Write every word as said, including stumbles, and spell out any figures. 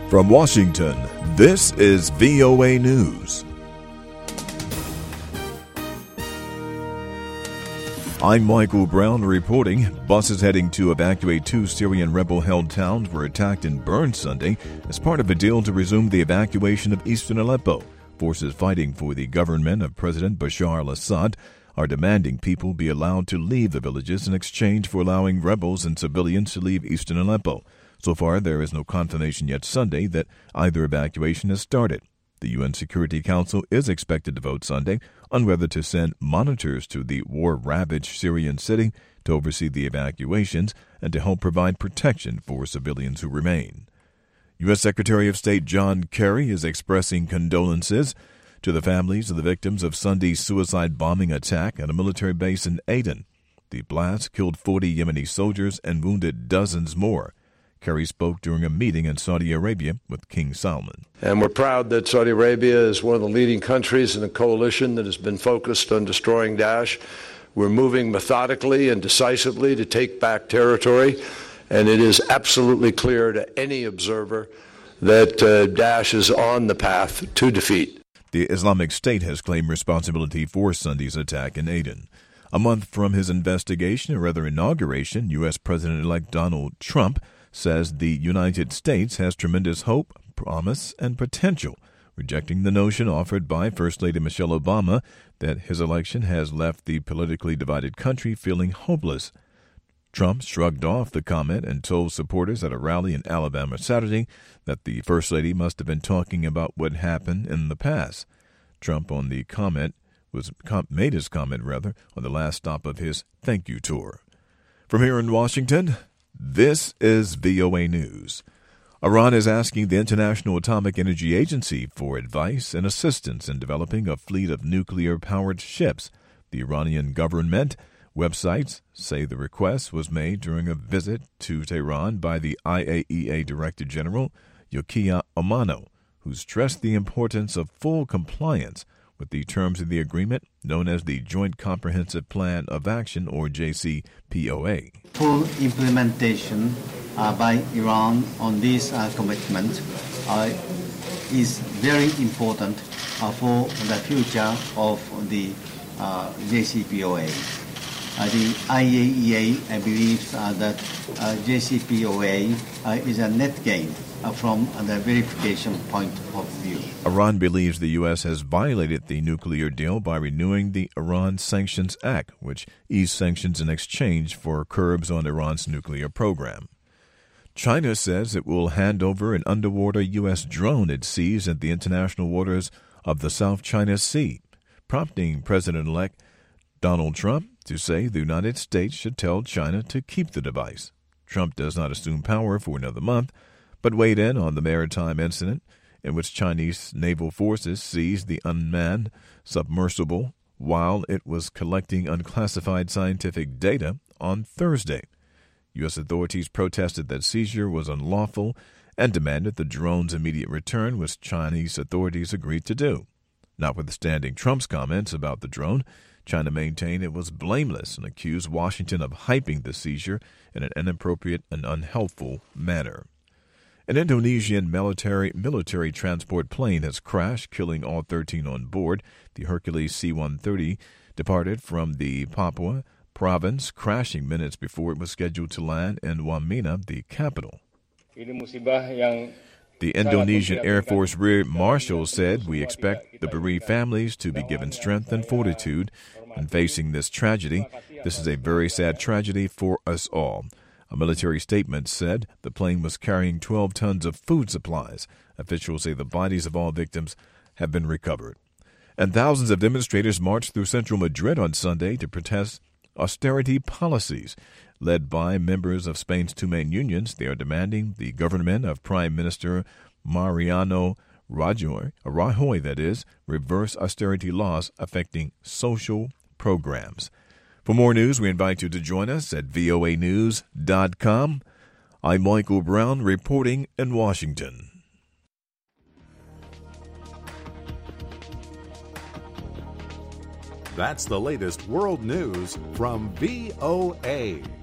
From Washington, this is V O A News. I'm Michael Brown reporting. Buses heading to evacuate two Syrian rebel-held towns were attacked and burned Sunday as part of a deal to resume the evacuation of eastern Aleppo. Forces fighting for the government of President Bashar al-Assad are demanding people be allowed to leave the villages in exchange for allowing rebels and civilians to leave eastern Aleppo. So far, there is no confirmation yet Sunday that either evacuation has started. The U N Security Council is expected to vote Sunday on whether to send monitors to the war-ravaged Syrian city to oversee the evacuations and to help provide protection for civilians who remain. U S Secretary of State John Kerry is expressing condolences to the families of the victims of Sunday's suicide bombing attack at a military base in Aden. The blast killed forty Yemeni soldiers and wounded dozens more. Kerry spoke during a meeting in Saudi Arabia with King Salman. And we're proud that Saudi Arabia is one of the leading countries in a coalition that has been focused on destroying Daesh. We're moving methodically and decisively to take back territory, and it is absolutely clear to any observer that uh, Daesh is on the path to defeat. The Islamic State has claimed responsibility for Sunday's attack in Aden. A month from his investigation, or rather inauguration, U S President-elect Donald Trump says the United States has tremendous hope, promise, and potential, rejecting the notion offered by First Lady Michelle Obama that his election has left the politically divided country feeling hopeless. Trump shrugged off the comment and told supporters at a rally in Alabama Saturday that the First Lady must have been talking about what happened in the past. Trump on the comment was made his comment rather on the last stop of his thank you tour. From here in Washington, this is V O A News. Iran is asking the International Atomic Energy Agency for advice and assistance in developing a fleet of nuclear-powered ships. The Iranian government websites say the request was made during a visit to Tehran by the I A E A Director General, Yukiya Amano, who stressed the importance of full compliance with the terms of the agreement known as the Joint Comprehensive Plan of Action, or J C P O A. Full implementation uh, by Iran on this uh, commitment uh, is very important uh, for the future of the uh, J C P O A. Uh, the I A E A uh, believes uh, that uh, J C P O A uh, is a net gain uh, from the verification point of view. Iran believes the U S has violated the nuclear deal by renewing the Iran Sanctions Act, which eased sanctions in exchange for curbs on Iran's nuclear program. China says it will hand over an underwater U S drone it seized at the international waters of the South China Sea, prompting President-elect Donald Trump to say the United States should tell China to keep the device. Trump does not assume power for another month, but weighed in on the maritime incident in which Chinese naval forces seized the unmanned submersible while it was collecting unclassified scientific data on Thursday. U S authorities protested that seizure was unlawful and demanded the drone's immediate return, which Chinese authorities agreed to do. Notwithstanding Trump's comments about the drone, China maintained it was blameless and accused Washington of hyping the seizure in an inappropriate and unhelpful manner. An Indonesian military military transport plane has crashed, killing all thirteen on board. The Hercules C one thirty departed from the Papua province, crashing minutes before it was scheduled to land in Wamena, the capital. The Indonesian Air Force Rear Marshal said, "We expect the bereaved families to be given strength and fortitude in facing this tragedy. This is a very sad tragedy for us all." A military statement said the plane was carrying twelve tons of food supplies. Officials say the bodies of all victims have been recovered. And thousands of demonstrators marched through central Madrid on Sunday to protest austerity policies. Led by members of Spain's two main unions, they are demanding the government of Prime Minister Mariano Rajoy, Rajoy that is, reverse austerity laws affecting social programs. For more news, we invite you to join us at V O A news dot com. I'm Michael Brown reporting in Washington. That's the latest world news from V O A.